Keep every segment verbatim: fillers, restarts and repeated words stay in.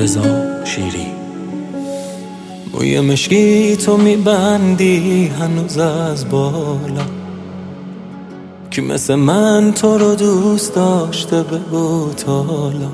رضا شیری. موی مشکی تو میبندی هنوز از بالا، کی مثل من تو رو دوست داشته بگو تالا.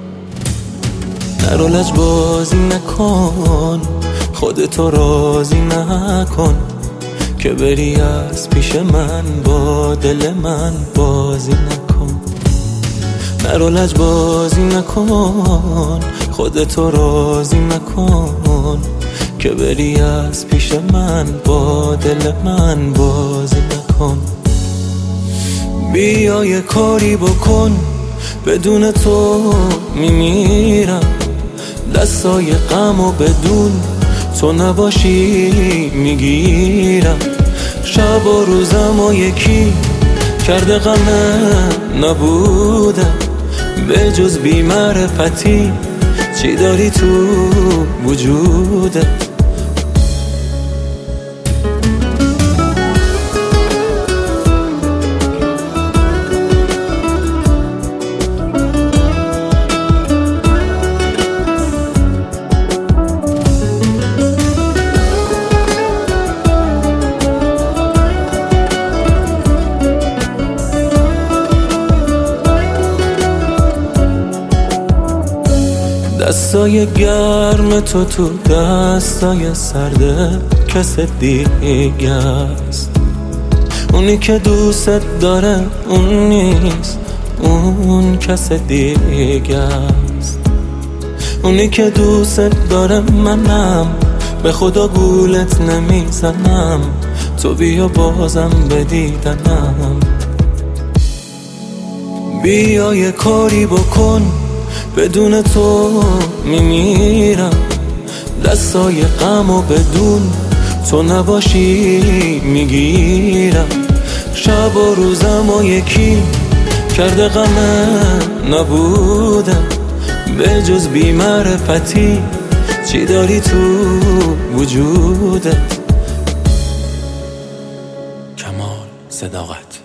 نرو لج بازی نکن، خودتو راضی نکن، که بری از پیش من با دل من بازی نکن. نرو لج بازی نکن، خودتو راضی نکن، که بری از پیش من با دل من بازی نکن. بیا یه کاری بکن، بدون تو میمیرم. دستای غم و بدون تو نباشی میگیرم. شب و روزم و یکی کرده غمه نبودم، به جز بی معرفتی چی داری تو وجودت؟ دستای گرم تو تو دستای سرده کس دیگه است. اونی که دوست داره اون نیست، اون کس دیگه است. اونی که دوست داره منم، به خدا گولت نمیزنم، تو بیا بازم به دیدنم. بیا یه کاری بکن، بدون تو میمیرم. دستای غم و بدون تو نباشی میگیرم. شب و روزم و یکی کرده غمه نبودم، به جز بی معرفتی چی داری تو وجودت؟ کمال صداقت.